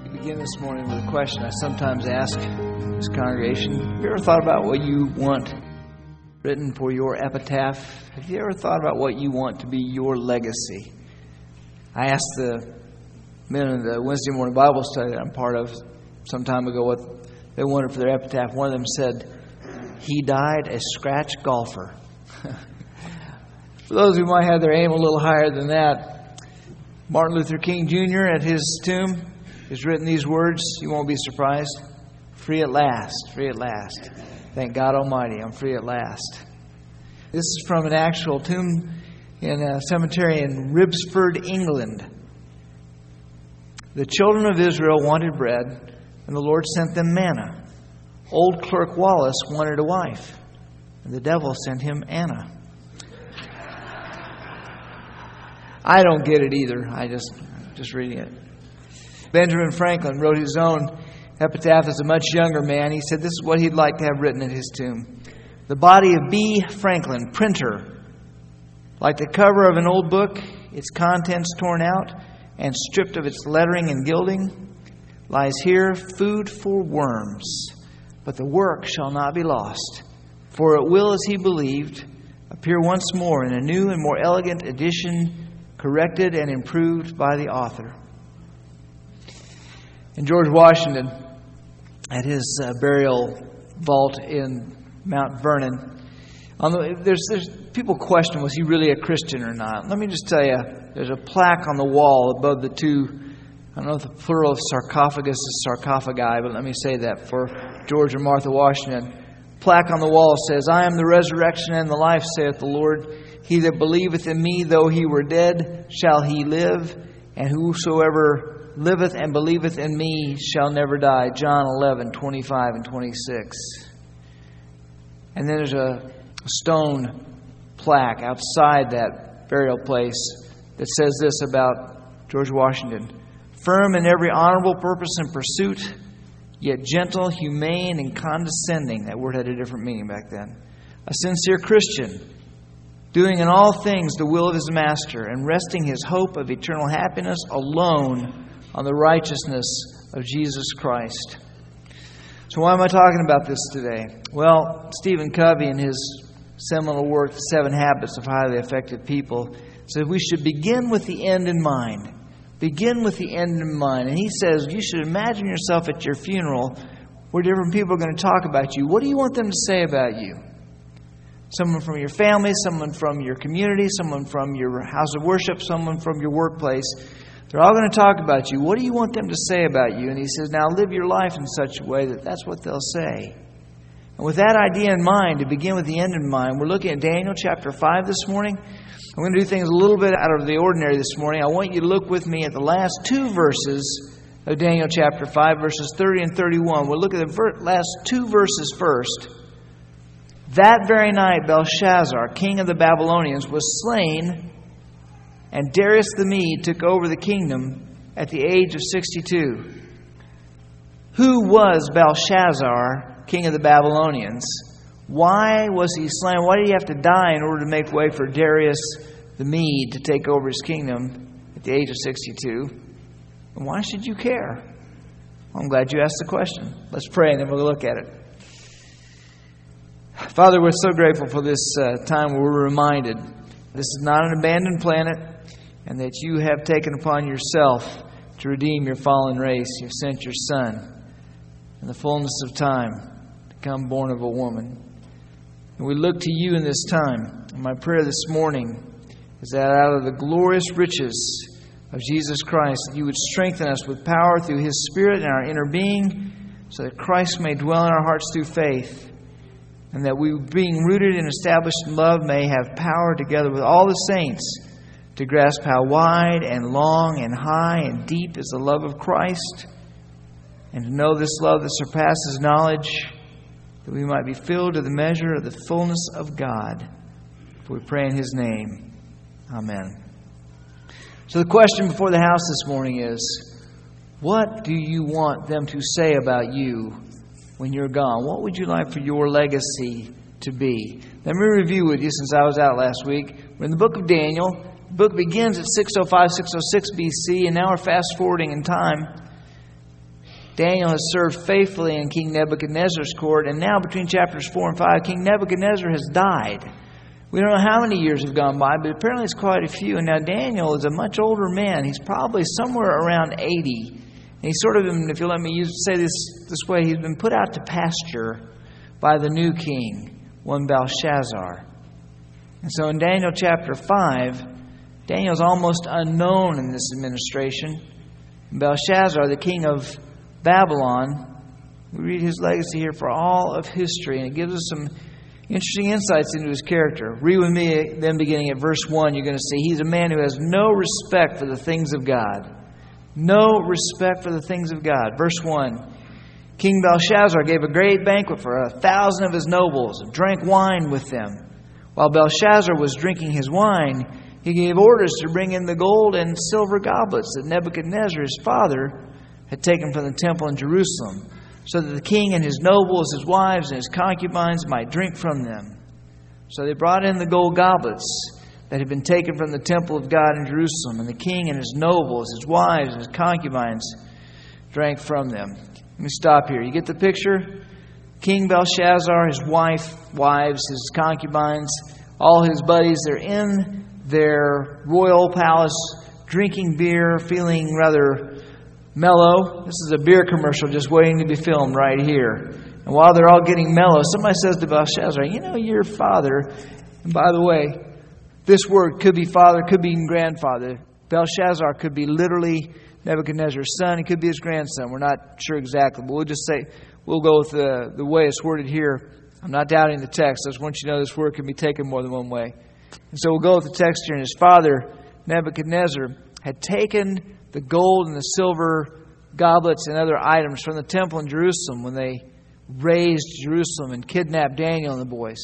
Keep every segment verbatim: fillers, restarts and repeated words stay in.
Begin this morning with a question I sometimes ask this congregation. Have you ever thought about what you want written for your epitaph? Have you ever thought about what you want to be your legacy? I asked the men in the Wednesday morning Bible study that I'm part of some time ago what they wanted for their epitaph. One of them said, "He died a scratch golfer." For those who might have their aim a little higher than that, Martin Luther King Junior at his tomb has written these words. You won't be surprised. Free at last, free at last. Thank God Almighty, I'm free at last. This is from an actual tomb in a cemetery in Ribsford, England. The children of Israel wanted bread, and the Lord sent them manna. Old Clerk Wallace wanted a wife, and the devil sent him Anna. I don't get it either. I just just reading it. Benjamin Franklin wrote his own epitaph as a much younger man. He said this is what he'd like to have written at his tomb. The body of B. Franklin, printer. Like the cover of an old book, its contents torn out and stripped of its lettering and gilding, lies here food for worms. But the work shall not be lost, for it will, as he believed, appear once more in a new and more elegant edition, corrected and improved by the author. And George Washington, at his uh, burial vault in Mount Vernon, on the, there's, there's people question, was he really a Christian or not? Let me just tell you, there's a plaque on the wall above the two, I don't know if the plural of sarcophagus is sarcophagi, but let me say that for George and Martha Washington. Plaque on the wall says, "I am the resurrection and the life, saith the Lord. He that believeth in me, though he were dead, shall he live. And whosoever liveth and believeth in me shall never die." John eleven, twenty-five and twenty-six. And then there's a stone plaque outside that burial place that says this about George Washington. "Firm in every honorable purpose and pursuit, yet gentle, humane, and condescending." That word had a different meaning back then. "A sincere Christian, doing in all things the will of his master, and resting his hope of eternal happiness alone on the righteousness of Jesus Christ." So why am I talking about this today? Well, Stephen Covey in his seminal work, The Seven Habits of Highly Effective People, said we should begin with the end in mind. Begin with the end in mind. And he says you should imagine yourself at your funeral where different people are going to talk about you. What do you want them to say about you? Someone from your family, someone from your community, someone from your house of worship, someone from your workplace. They're all going to talk about you. What do you want them to say about you? And he says, now live your life in such a way that that's what they'll say. And with that idea in mind, to begin with the end in mind, we're looking at Daniel chapter five this morning. I'm going to do things a little bit out of the ordinary this morning. I want you to look with me at the last two verses of Daniel chapter five, verses thirty and thirty-one. We'll look at the ver- last two verses first. That very night, Belshazzar, king of the Babylonians, was slain, and Darius the Mede took over the kingdom at the age of sixty-two. Who was Belshazzar, king of the Babylonians? Why was he slain? Why did he have to die in order to make way for Darius the Mede to take over his kingdom at the age of sixty-two? And why should you care? Well, I'm glad you asked the question. Let's pray and then we'll look at it. Father, we're so grateful for this uh, time where we're reminded this is not an abandoned planet and that you have taken upon yourself to redeem your fallen race. You've sent your Son in the fullness of time to come born of a woman. And we look to you in this time. And my prayer this morning is that out of the glorious riches of Jesus Christ, that you would strengthen us with power through His Spirit in our inner being, so that Christ may dwell in our hearts through faith, and that we, being rooted and established in love, may have power together with all the saints to grasp how wide and long and high and deep is the love of Christ, and to know this love that surpasses knowledge, that we might be filled to the measure of the fullness of God. For we pray in His name. Amen. So the question before the house this morning is, what do you want them to say about you when you're gone? What would you like for your legacy to be? Let me review with you since I was out last week. We're in the book of Daniel. The book begins at six oh five, six oh six B C, and now we're fast forwarding in time. Daniel has served faithfully in King Nebuchadnezzar's court, and now between chapters four and five, King Nebuchadnezzar has died. We don't know how many years have gone by, but apparently it's quite a few. And now Daniel is a much older man. He's probably somewhere around eighty. And he's sort of, if you'll let me use, say this this way, he's been put out to pasture by the new king, one Belshazzar. And so in Daniel chapter five, Daniel's almost unknown in this administration. Belshazzar, the king of Babylon, we read his legacy here for all of history, and it gives us some interesting insights into his character. Read with me then beginning at verse one. You're going to see he's a man who has no respect for the things of God. No respect for the things of God. Verse one. King Belshazzar gave a great banquet for a thousand of his nobles and drank wine with them. While Belshazzar was drinking his wine, he gave orders to bring in the gold and silver goblets that Nebuchadnezzar, his father, had taken from the temple in Jerusalem, so that the king and his nobles, his wives, and his concubines might drink from them. So they brought in the gold goblets that had been taken from the temple of God in Jerusalem, and the king and his nobles, his wives, and his concubines drank from them. Let me stop here. You get the picture? King Belshazzar, his wife, wives, his concubines, all his buddies, they're in their royal palace drinking beer, feeling rather mellow. This is a beer commercial just waiting to be filmed right here. And while they're all getting mellow, somebody says to Belshazzar, you know, your father, and by the way, this word could be father, could be grandfather. Belshazzar could be literally Nebuchadnezzar's son. It could be his grandson. We're not sure exactly, but we'll just say, we'll go with the, the way it's worded here. I'm not doubting the text. I just want you to know this word can be taken more than one way. And so we'll go with the text here. And his father, Nebuchadnezzar, had taken the gold and the silver goblets and other items from the temple in Jerusalem when they razed Jerusalem and kidnapped Daniel and the boys.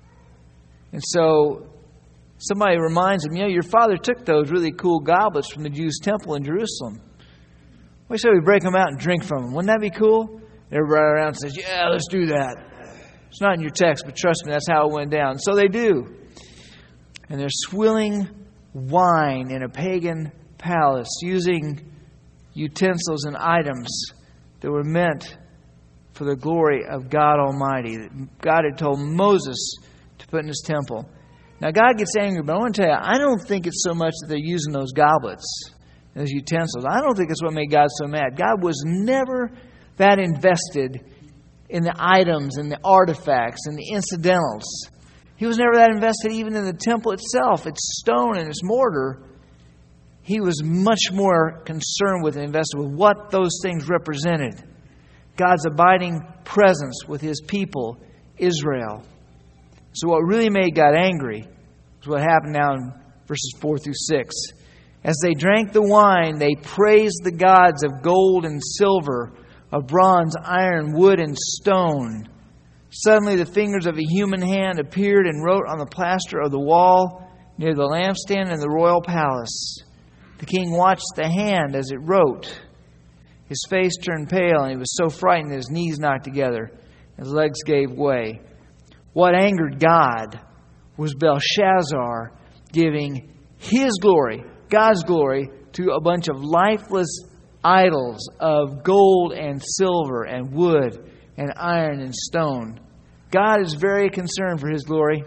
And so somebody reminds him, you know, your father took those really cool goblets from the Jews' temple in Jerusalem. Why should we break them out and drink from them? Wouldn't that be cool? Everybody around says, yeah, let's do that. It's not in your text, but trust me, that's how it went down. So they do. And they're swilling wine in a pagan palace using utensils and items that were meant for the glory of God Almighty, that God had told Moses to put in his temple. Now God gets angry, but I want to tell you, I don't think it's so much that they're using those goblets, those utensils. I don't think it's what made God so mad. God was never that invested in the items and the artifacts and the incidentals. He was never that invested even in the temple itself, its stone and its mortar. He was much more concerned with and invested with what those things represented. God's abiding presence with His people, Israel. So what really made God angry was what happened now in verses four through six. As they drank the wine, they praised the gods of gold and silver, of bronze, iron, wood, and stone. Suddenly the fingers of a human hand appeared and wrote on the plaster of the wall near the lampstand in the royal palace. The king watched the hand as it wrote. His face turned pale, and he was so frightened that his knees knocked together. His legs gave way. What angered God was Belshazzar giving his glory, God's glory, to a bunch of lifeless idols of gold and silver and wood and iron and stone. God is very concerned for His glory,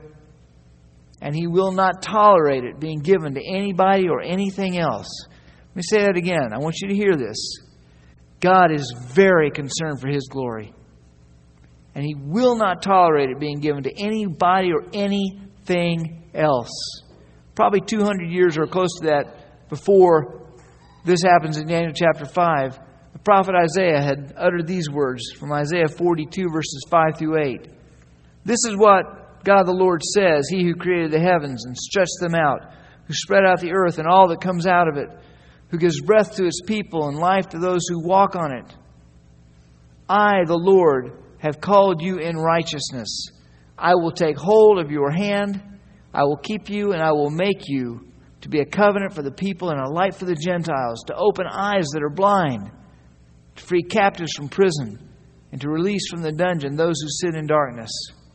and He will not tolerate it being given to anybody or anything else. Let me say that again. I want you to hear this. God is very concerned for His glory, and He will not tolerate it being given to anybody or anything else. Probably two hundred years or close to that before this happens in Daniel chapter five, the prophet Isaiah had uttered these words from Isaiah forty-two, verses five through eight. This is what God the Lord says, He who created the heavens and stretched them out, who spread out the earth and all that comes out of it, who gives breath to His people and life to those who walk on it. I, the Lord, have called you in righteousness. I will take hold of your hand. I will keep you, and I will make you to be a covenant for the people and a light for the Gentiles, to open eyes that are blind, to free captives from prison, and to release from the dungeon those who sit in darkness.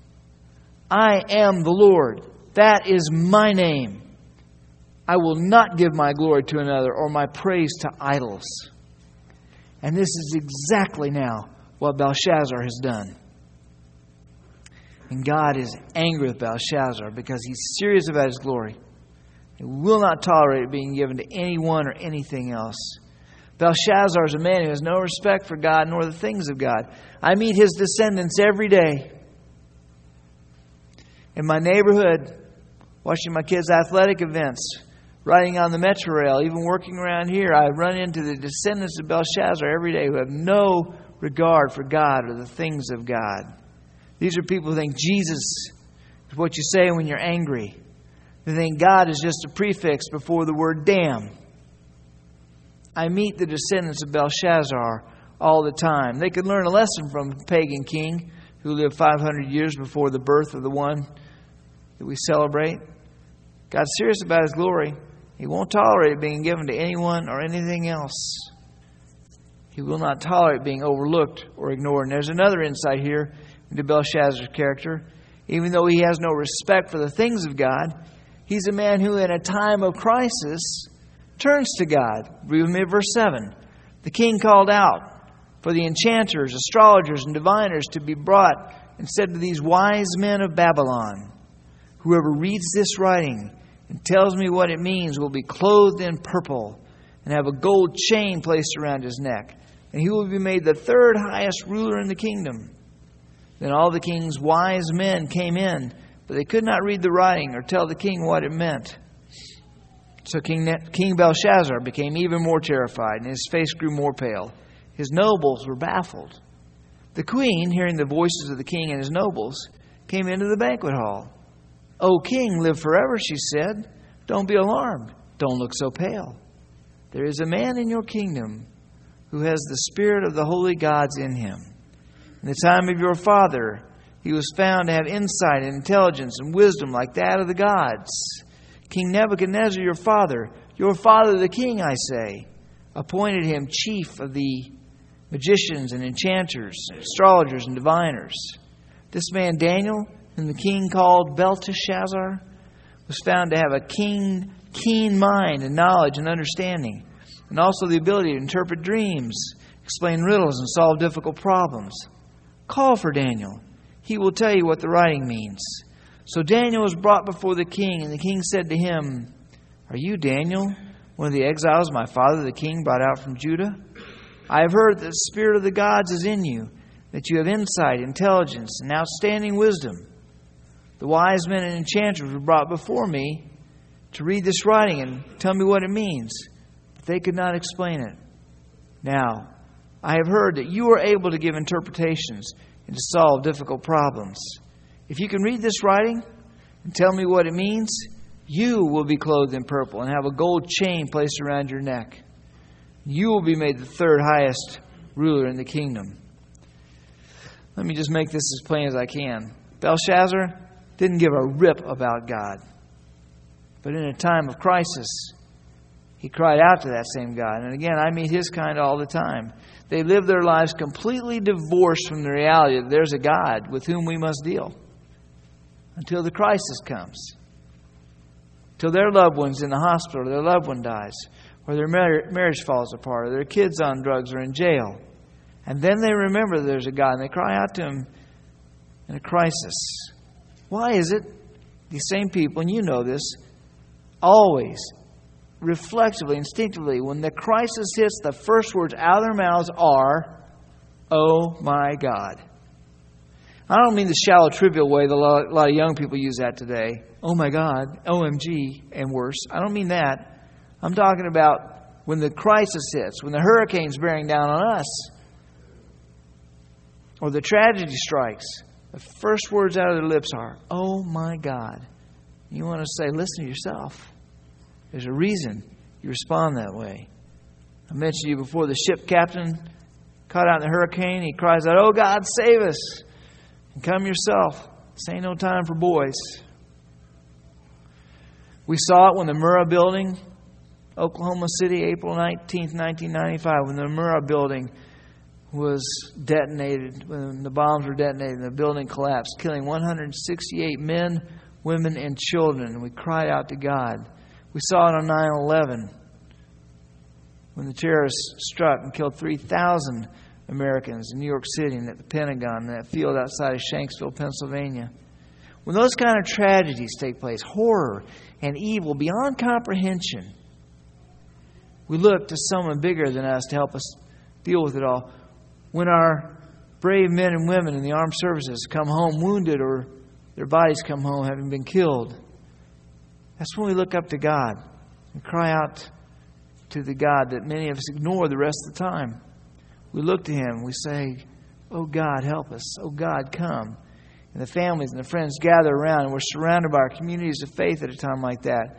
I am the Lord. That is my name. I will not give my glory to another or my praise to idols. And this is exactly now what Belshazzar has done. And God is angry with Belshazzar because he's serious about his glory. He will not tolerate it being given to anyone or anything else. Belshazzar is a man who has no respect for God nor the things of God. I meet his descendants every day. In my neighborhood, watching my kids' athletic events, riding on the Metro Rail, even working around here, I run into the descendants of Belshazzar every day who have no regard for God or the things of God. These are people who think Jesus is what you say when you're angry. They think God is just a prefix before the word damn. I meet the descendants of Belshazzar all the time. They could learn a lesson from a pagan king who lived five hundred years before the birth of the one that we celebrate. God's serious about His glory. He won't tolerate it being given to anyone or anything else. He will not tolerate being overlooked or ignored. And there's another insight here into Belshazzar's character. Even though he has no respect for the things of God, he's a man who in a time of crisis turns to God. Read with me at verse seven. The king called out for the enchanters, astrologers, and diviners to be brought and said to these wise men of Babylon, whoever reads this writing and tells me what it means will be clothed in purple and have a gold chain placed around his neck, and he will be made the third highest ruler in the kingdom. Then all the king's wise men came in, but they could not read the writing or tell the king what it meant. So King, ne- King Belshazzar became even more terrified, and his face grew more pale. His nobles were baffled. The queen, hearing the voices of the king and his nobles, came into the banquet hall. "O king, live forever," she said. "Don't be alarmed. Don't look so pale. There is a man in your kingdom who has the spirit of the holy gods in him. In the time of your father, he was found to have insight and intelligence and wisdom like that of the gods. King Nebuchadnezzar, your father, your father the king, I say, appointed him chief of the magicians and enchanters, astrologers and diviners. This man Daniel, whom the king called Belteshazzar, was found to have a keen, keen mind and knowledge and understanding, and also the ability to interpret dreams, explain riddles, and solve difficult problems. Call for Daniel. He will tell you what the writing means." So Daniel was brought before the king, and the king said to him, "Are you Daniel, one of the exiles my father the king brought out from Judah? I have heard that the spirit of the gods is in you, that you have insight, intelligence, and outstanding wisdom. The wise men and enchanters were brought before me to read this writing and tell me what it means, but they could not explain it. Now, I have heard that you are able to give interpretations and to solve difficult problems. If you can read this writing and tell me what it means, you will be clothed in purple and have a gold chain placed around your neck. You will be made the third highest ruler in the kingdom." Let me just make this as plain as I can. Belshazzar didn't give a rip about God. But in a time of crisis, he cried out to that same God. And again, I meet his kind all the time. They live their lives completely divorced from the reality that there's a God with whom we must deal until the crisis comes. Till their loved one's in the hospital, or their loved one dies, or their mar- marriage falls apart, or their kids on drugs or in jail. And then they remember there's a God, and they cry out to Him in a crisis. Why is it these same people, and you know this, always, reflexively, instinctively, when the crisis hits, the first words out of their mouths are, "Oh my God." I don't mean the shallow, trivial way that a lot of young people use that today. "Oh my God," O M G, and worse. I don't mean that. I'm talking about when the crisis hits, when the hurricane's bearing down on us, or the tragedy strikes. The first words out of their lips are, "Oh my God." You want to say, listen to yourself. There's a reason you respond that way. I mentioned to you before, the ship captain caught out in the hurricane. He cries out, "Oh God, save us. And come yourself. This ain't no time for boys." We saw it when the Murrah building, Oklahoma City, April nineteenth, nineteen ninety-five, when the Murrah building was detonated, when the bombs were detonated and the building collapsed, killing one hundred sixty-eight men, women, and children. And we cried out to God. We saw it on nine eleven when the terrorists struck and killed three thousand Americans in New York City and at the Pentagon, in that field outside of Shanksville, Pennsylvania. When those kind of tragedies take place, horror and evil beyond comprehension, we look to someone bigger than us to help us deal with it all. When our brave men and women in the armed services come home wounded or their bodies come home having been killed, that's when we look up to God and cry out to the God that many of us ignore the rest of the time. We look to Him and we say, "Oh God, help us. Oh God, come." And the families and the friends gather around, and we're surrounded by our communities of faith at a time like that.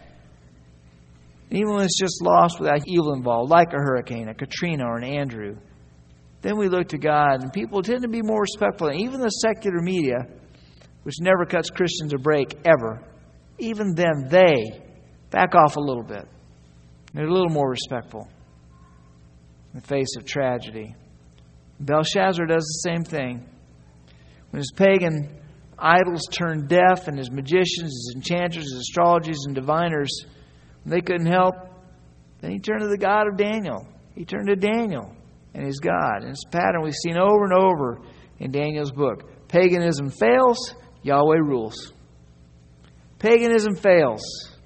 And even when it's just lost without evil involved, like a hurricane, a Katrina, or an Andrew, then we look to God, and people tend to be more respectful. And even the secular media, which never cuts Christians a break, ever, even then they back off a little bit. They're a little more respectful in the face of tragedy. Belshazzar does the same thing. When his pagan idols turned deaf, and his magicians, his enchanters, his astrologers, and diviners, when they couldn't help, then he turned to the God of Daniel. He turned to Daniel and his God. And it's a pattern we've seen over and over in Daniel's book. Paganism fails, Yahweh rules. Paganism fails,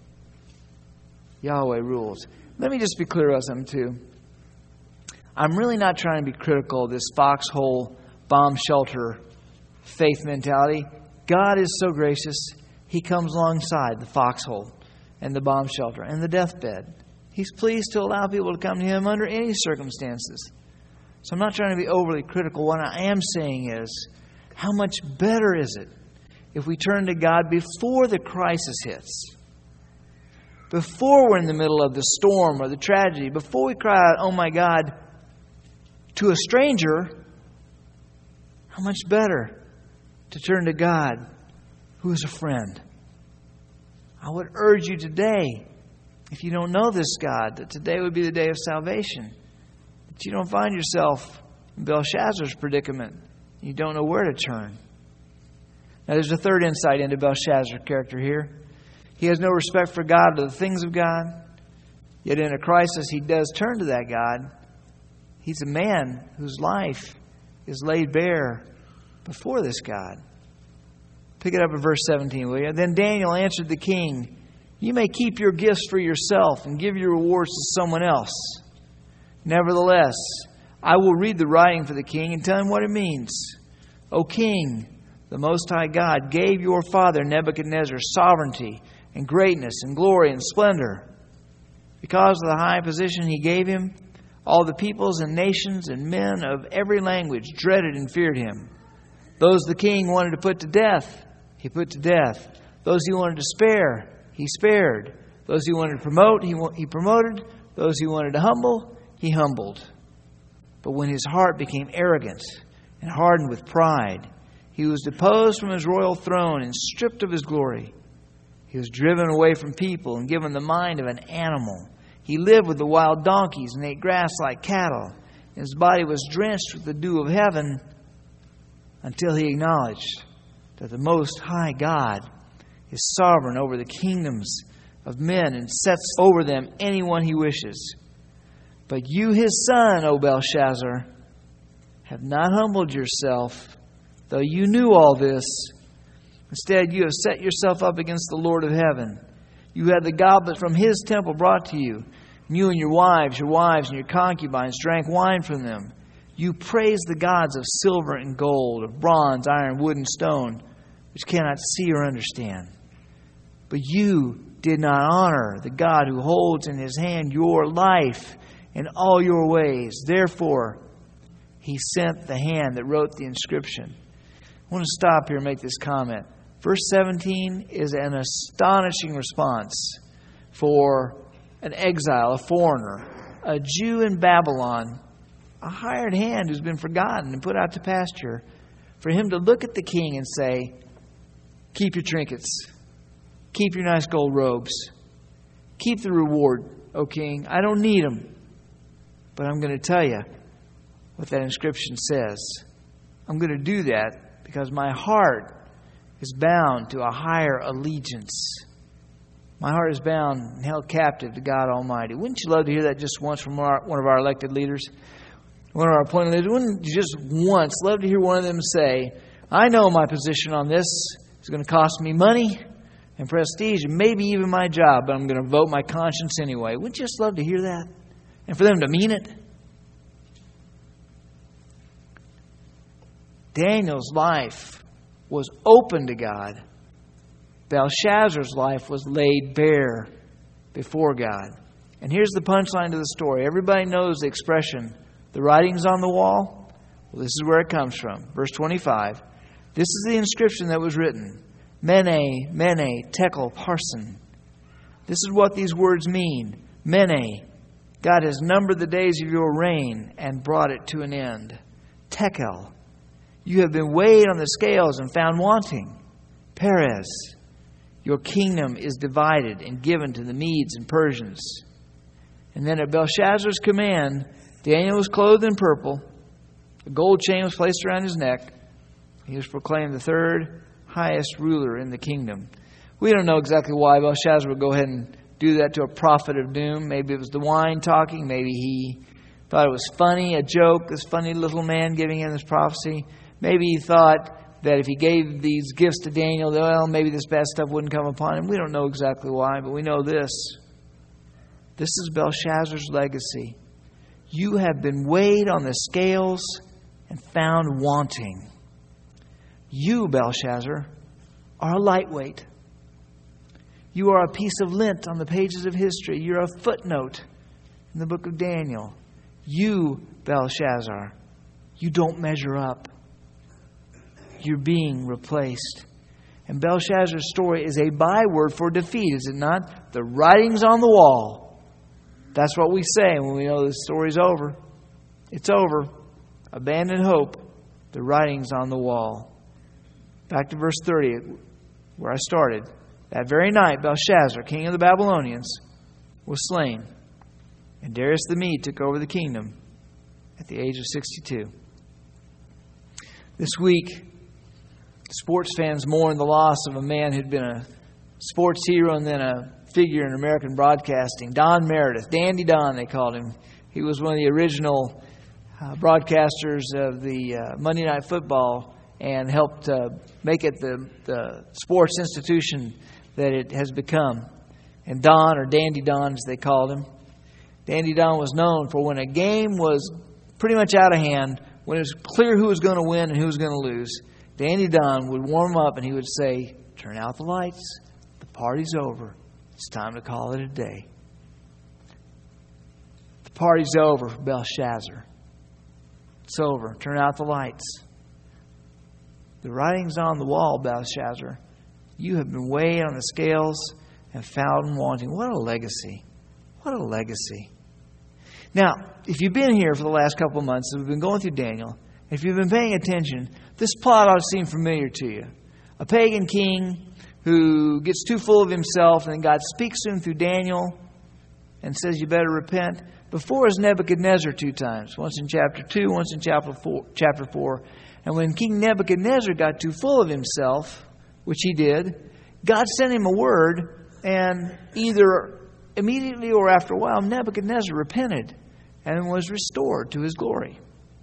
Yahweh rules. Let me just be clear about something too. I'm really not trying to be critical of this foxhole bomb shelter faith mentality. God is so gracious, He comes alongside the foxhole and the bomb shelter and the deathbed. He's pleased to allow people to come to Him under any circumstances. So I'm not trying to be overly critical. What I am saying is, how much better is it if we turn to God before the crisis hits? Before we're in the middle of the storm or the tragedy, before we cry out, "Oh my God," to a stranger, how much better to turn to God, who is a friend. I would urge you today, if you don't know this God, that today would be the day of salvation. That you don't find yourself in Belshazzar's predicament. You don't know where to turn. Now there's a third insight into Belshazzar's character here. He has no respect for God or the things of God. Yet in a crisis, he does turn to that God. He's a man whose life is laid bare before this God. Pick it up in verse seventeen, will you? Then Daniel answered the king, "You may keep your gifts for yourself and give your rewards to someone else. Nevertheless, I will read the writing for the king and tell him what it means. O king, the Most High God gave your father Nebuchadnezzar sovereignty and greatness and glory and splendor. Because of the high position he gave him, all the peoples and nations and men of every language dreaded and feared him. Those the king wanted to put to death, he put to death. Those he wanted to spare, he spared. Those he wanted to promote, he, he promoted. Those he wanted to humble, he humbled. But when his heart became arrogant and hardened with pride, he was deposed from his royal throne and stripped of his glory. He was driven away from people and given the mind of an animal. He lived with the wild donkeys and ate grass like cattle. And his body was drenched with the dew of heaven until he acknowledged that the Most High God is sovereign over the kingdoms of men and sets over them anyone he wishes. But you, his son, O Belshazzar, have not humbled yourself, though you knew all this. Instead, you have set yourself up against the Lord of heaven. You had the goblet from his temple brought to you. And you and your wives, your wives and your concubines drank wine from them. You praised the gods of silver and gold, of bronze, iron, wood, and stone, which cannot see or understand. But you did not honor the God who holds in his hand your life and all your ways. Therefore, he sent the hand that wrote the inscription. I want to stop here and make this comment. Verse seventeen is an astonishing response for an exile, a foreigner, a Jew in Babylon, a hired hand who's been forgotten and put out to pasture, for him to look at the king and say, "Keep your trinkets. Keep your nice gold robes. Keep the reward, O king. I don't need them. But I'm going to tell you what that inscription says. I'm going to do that because my heart is bound to a higher allegiance." My heart is bound and held captive to God Almighty. Wouldn't you love to hear that just once from our, one of our elected leaders? One of our appointed leaders? Wouldn't you just once love to hear one of them say, I know my position on this is going to cost me money and prestige and maybe even my job, but I'm going to vote my conscience anyway. Wouldn't you just love to hear that? And for them to mean it? Daniel's life was open to God. Belshazzar's life was laid bare before God. And here's the punchline to the story. Everybody knows the expression, the writing's on the wall. Well, this is where it comes from. Verse twenty-five. This is the inscription that was written. Mene, Mene, Tekel, Parsin. This is what these words mean. Mene, God has numbered the days of your reign and brought it to an end. Tekel, you have been weighed on the scales and found wanting. Perez, your kingdom is divided and given to the Medes and Persians. And then at Belshazzar's command, Daniel was clothed in purple. A gold chain was placed around his neck. He was proclaimed the third highest ruler in the kingdom. We don't know exactly why Belshazzar would go ahead and do that to a prophet of doom. Maybe it was the wine talking. Maybe he thought it was funny, a joke, this funny little man giving him this prophecy. Maybe he thought that if he gave these gifts to Daniel, well, maybe this bad stuff wouldn't come upon him. We don't know exactly why, but we know this. This is Belshazzar's legacy. You have been weighed on the scales and found wanting. You, Belshazzar, are a lightweight. You are a piece of lint on the pages of history. You're a footnote in the book of Daniel. You, Belshazzar, you don't measure up. You're being replaced. And Belshazzar's story is a byword for defeat, is it not? The writing's on the wall. That's what we say when we know the story's over. It's over. Abandon hope. The writing's on the wall. Back to verse thirty, where I started. That very night, Belshazzar, king of the Babylonians, was slain. And Darius the Mede took over the kingdom at the age of sixty-two. This week, sports fans mourn the loss of a man who'd been a sports hero and then a figure in American broadcasting. Don Meredith. Dandy Don, they called him. He was one of the original uh, broadcasters of the uh, Monday Night Football and helped uh, make it the, the sports institution that it has become. And Don, or Dandy Don as they called him, Dandy Don was known for when a game was pretty much out of hand, when it was clear who was going to win and who was going to lose, Dandy Don would warm up and he would say, turn out the lights. The party's over. It's time to call it a day. The party's over for Belshazzar. It's over. Turn out the lights. The writing's on the wall, Belshazzar. You have been weighed on the scales and found wanting. What a legacy. What a legacy. Now, if you've been here for the last couple of months, we've been going through Daniel, if you've been paying attention, this plot ought to seem familiar to you. A pagan king who gets too full of himself, and then God speaks to him through Daniel and says, you better repent. Before is Nebuchadnezzar two times. Once in chapter two, once in chapter four. Chapter four. And when King Nebuchadnezzar got too full of himself, which he did, God sent him a word, and either immediately or after a while, Nebuchadnezzar repented and was restored to his glory.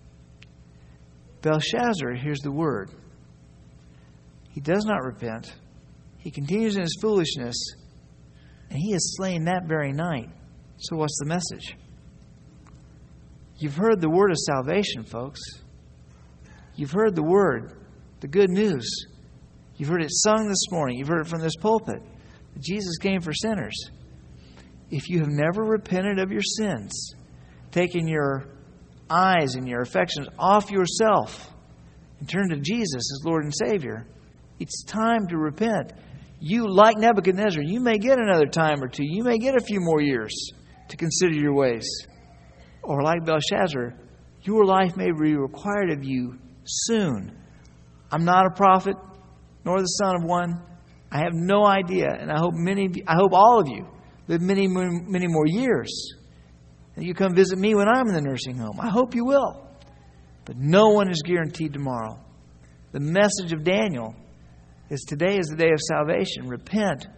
Belshazzar hears the word. He does not repent. He continues in his foolishness, and he is slain that very night. So what's the message? You've heard the word of salvation, folks. You've heard the word, the good news. You've heard it sung this morning. You've heard it from this pulpit. Jesus came for sinners. If you have never repented of your sins, taken your eyes and your affections off yourself and turned to Jesus as Lord and Savior, it's time to repent. You, like Nebuchadnezzar, you may get another time or two. You may get a few more years to consider your ways. Or like Belshazzar, your life may be required of you soon. I'm not a prophet, nor the son of one. I have no idea, and I hope many, I hope all of you live many, many more years. And you come visit me when I'm in the nursing home. I hope you will. But no one is guaranteed tomorrow. The message of Daniel is today is the day of salvation. Repent,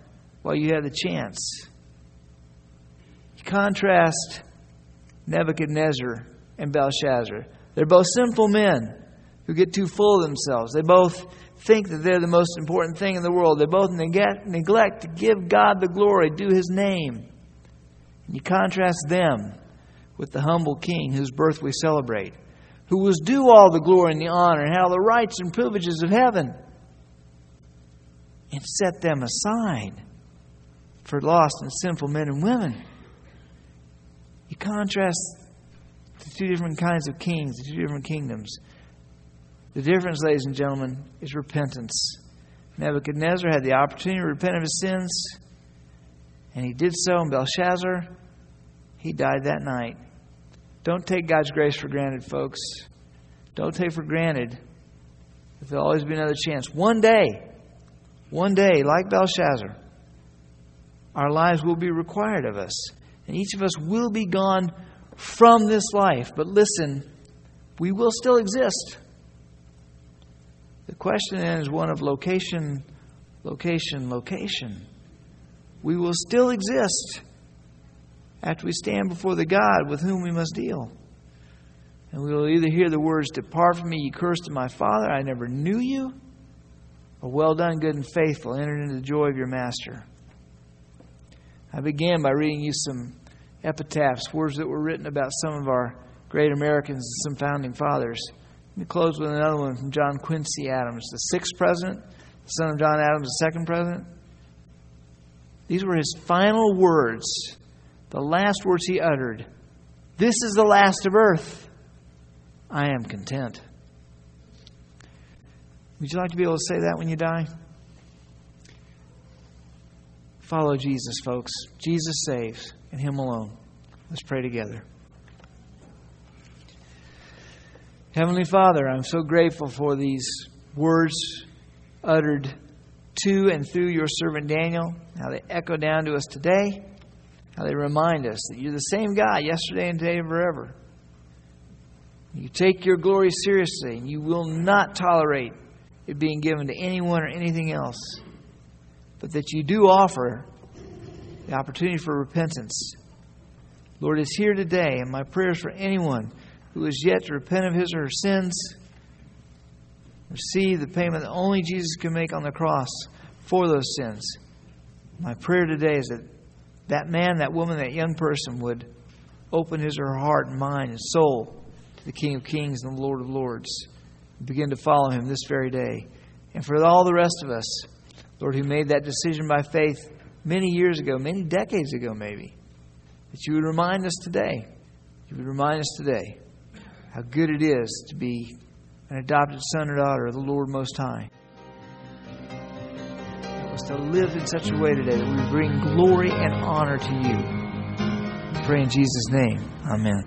while you have the chance. You contrast Nebuchadnezzar and Belshazzar. They're both sinful men who get too full of themselves. They both think that they're the most important thing in the world. They both neglect, neglect to give God the glory, do His name. And you contrast them with the humble king whose birth we celebrate, who was due all the glory and the honor and all the rights and privileges of heaven, and set them aside for lost and sinful men and women. You contrast the two different kinds of kings, the two different kingdoms. The difference, ladies and gentlemen, is repentance. Nebuchadnezzar had the opportunity to repent of his sins, and he did so. And Belshazzar, he died that night. Don't take God's grace for granted, folks. Don't take for granted that there'll always be another chance. One day, one day, like Belshazzar, our lives will be required of us. And each of us will be gone from this life. But listen, we will still exist. The question then is one of location, location, location. We will still exist after we stand before the God with whom we must deal. And we will either hear the words, "Depart from me, ye cursed of my Father, I never knew you," or "Well done, good and faithful, enter into the joy of your master." I began by reading you some epitaphs, words that were written about some of our great Americans and some founding fathers. Let me close with another one from John Quincy Adams, the sixth president, the son of John Adams, the second president. These were his final words, the last words he uttered. "This is the last of earth. I am content." Would you like to be able to say that when you die? Follow Jesus, folks. Jesus saves, and Him alone. Let's pray together. Heavenly Father, I'm so grateful for these words uttered to and through your servant Daniel, how they echo down to us today, how they remind us that you're the same God yesterday and today and forever. You take your glory seriously, and you will not tolerate it being given to anyone or anything else, but that you do offer the opportunity for repentance. Lord, it's here today, and my prayers for anyone who is yet to repent of his or her sins, receive the payment that only Jesus can make on the cross for those sins. My prayer today is that that man, that woman, that young person would open his or her heart and mind and soul to the King of Kings and the Lord of Lords, and begin to follow Him this very day. And for all the rest of us, Lord, who made that decision by faith many years ago, many decades ago maybe, that you would remind us today, you would remind us today how good it is to be an adopted son or daughter of the Lord Most High. Help us to live in such a way today that we bring glory and honor to you. We pray in Jesus' name. Amen.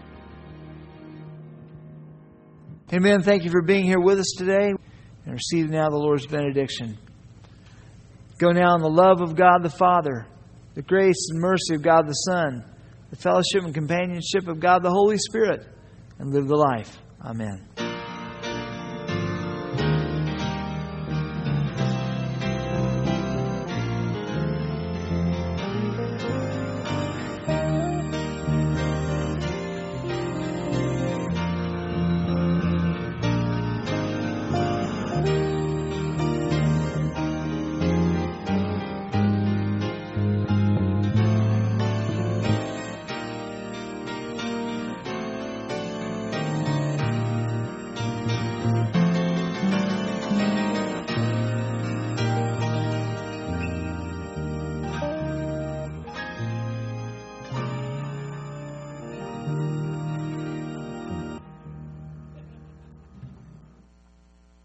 Amen. Thank you for being here with us today. And receive now the Lord's benediction. Go now in the love of God the Father, the grace and mercy of God the Son, the fellowship and companionship of God the Holy Spirit, and live the life. Amen.